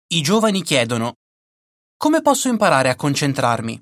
I giovani chiedono: come posso imparare a concentrarmi?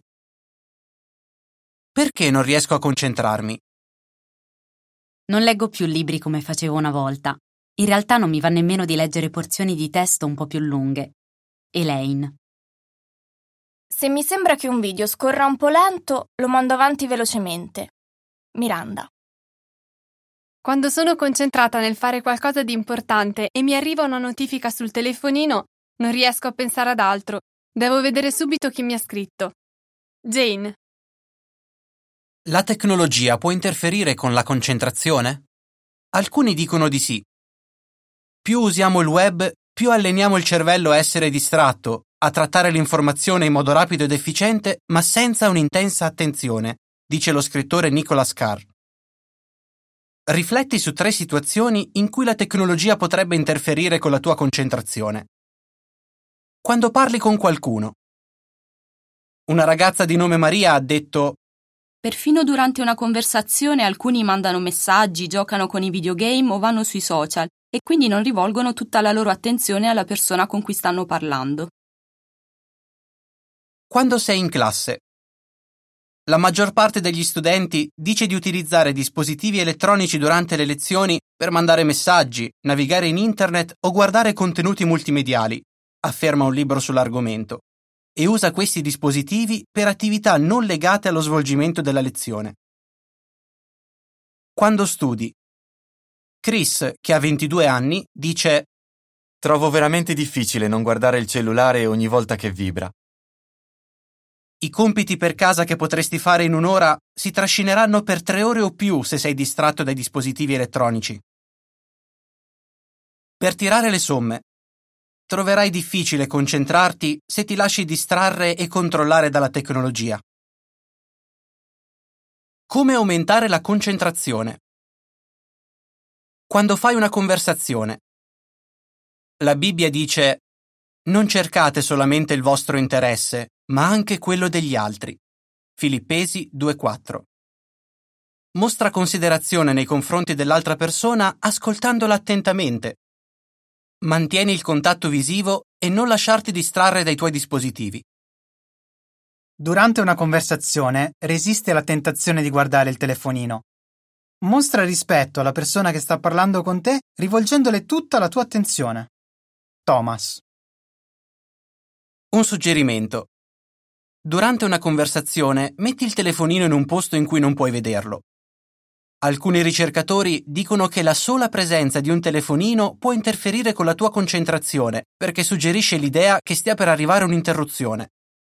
Perché non riesco a concentrarmi? Non leggo più libri come facevo una volta. In realtà non mi va nemmeno di leggere porzioni di testo un po' più lunghe. Elaine. Se mi sembra che un video scorra un po' lento, lo mando avanti velocemente. Miranda. Quando sono concentrata nel fare qualcosa di importante e mi arriva una notifica sul telefonino, non riesco a pensare ad altro. Devo vedere subito chi mi ha scritto. Jane. La tecnologia può interferire con la concentrazione? Alcuni dicono di sì. Più usiamo il web, più alleniamo il cervello a essere distratto, a trattare l'informazione in modo rapido ed efficiente, ma senza un'intensa attenzione, dice lo scrittore Nicholas Carr. Rifletti su 3 situazioni in cui la tecnologia potrebbe interferire con la tua concentrazione. Quando parli con qualcuno. Una ragazza di nome Maria ha detto: perfino durante una conversazione alcuni mandano messaggi, giocano con i videogame o vanno sui social e quindi non rivolgono tutta la loro attenzione alla persona con cui stanno parlando. Quando sei in classe. La maggior parte degli studenti dice di utilizzare dispositivi elettronici durante le lezioni per mandare messaggi, navigare in internet o guardare contenuti multimediali, afferma un libro sull'argomento, e usa questi dispositivi per attività non legate allo svolgimento della lezione. Quando studi. Chris, che ha 22 anni, dice: trovo veramente difficile non guardare il cellulare ogni volta che vibra. I compiti per casa che potresti fare in un'ora si trascineranno per 3 ore o più se sei distratto dai dispositivi elettronici. Per tirare le somme. Troverai difficile concentrarti se ti lasci distrarre e controllare dalla tecnologia. Come aumentare la concentrazione? Quando fai una conversazione. La Bibbia dice: non cercate solamente il vostro interesse, ma anche quello degli altri. Filippesi 2,4. Mostra considerazione nei confronti dell'altra persona ascoltandola attentamente. Mantieni il contatto visivo e non lasciarti distrarre dai tuoi dispositivi. Durante una conversazione resiste alla tentazione di guardare il telefonino. Mostra rispetto alla persona che sta parlando con te rivolgendole tutta la tua attenzione. Thomas. Un suggerimento. Durante una conversazione metti il telefonino in un posto in cui non puoi vederlo. Alcuni ricercatori dicono che la sola presenza di un telefonino può interferire con la tua concentrazione perché suggerisce l'idea che stia per arrivare un'interruzione.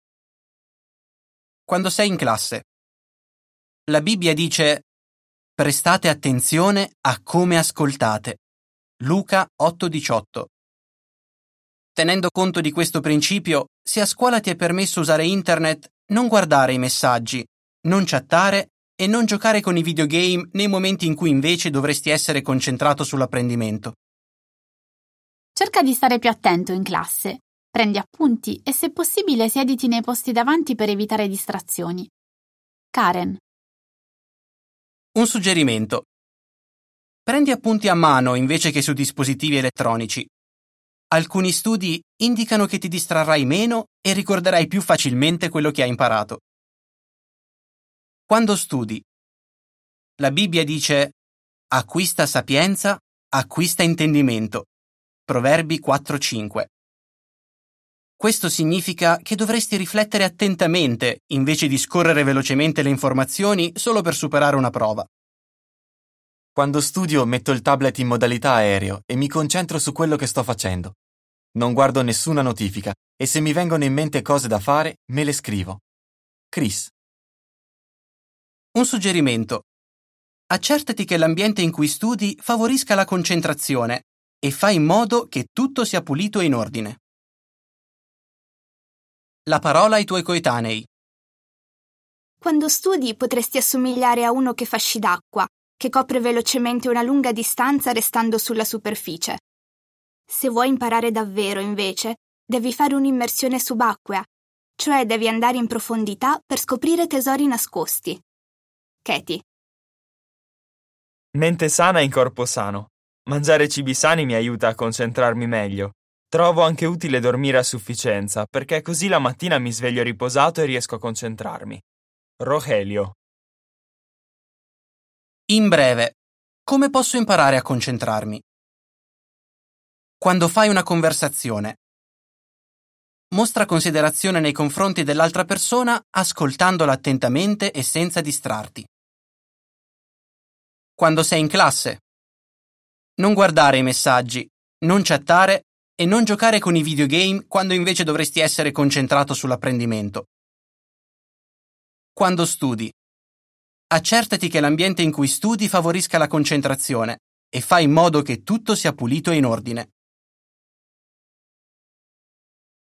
Quando sei in classe. La Bibbia dice: prestate attenzione a come ascoltate. Luca 8,18. Tenendo conto di questo principio, se a scuola ti è permesso usare internet, non guardare i messaggi, non chattare e non giocare con i videogame nei momenti in cui invece dovresti essere concentrato sull'apprendimento. Cerca di stare più attento in classe, prendi appunti e se possibile siediti nei posti davanti per evitare distrazioni. Karen. Un suggerimento. Prendi appunti a mano invece che su dispositivi elettronici. Alcuni studi indicano che ti distrarrai meno e ricorderai più facilmente quello che hai imparato. Quando studi. La Bibbia dice: acquista sapienza, acquista intendimento. Proverbi 4,5. Questo significa che dovresti riflettere attentamente invece di scorrere velocemente le informazioni solo per superare una prova. Quando studio metto il tablet in modalità aereo e mi concentro su quello che sto facendo. Non guardo nessuna notifica e se mi vengono in mente cose da fare, me le scrivo. Chris. Un suggerimento. Accertati che l'ambiente in cui studi favorisca la concentrazione e fai in modo che tutto sia pulito e in ordine. La parola ai tuoi coetanei. Quando studi potresti assomigliare a uno che fa sci d'acqua, che copre velocemente una lunga distanza restando sulla superficie. Se vuoi imparare davvero, invece, devi fare un'immersione subacquea, cioè devi andare in profondità per scoprire tesori nascosti. Katie. Mente sana in corpo sano. Mangiare cibi sani mi aiuta a concentrarmi meglio. Trovo anche utile dormire a sufficienza, perché così la mattina mi sveglio riposato e riesco a concentrarmi. Rogelio. In breve, come posso imparare a concentrarmi? Quando fai una conversazione, mostra considerazione nei confronti dell'altra persona ascoltandola attentamente e senza distrarti. Quando sei in classe, non guardare i messaggi, non chattare e non giocare con i videogame quando invece dovresti essere concentrato sull'apprendimento. Quando studi, accertati che l'ambiente in cui studi favorisca la concentrazione e fai in modo che tutto sia pulito e in ordine.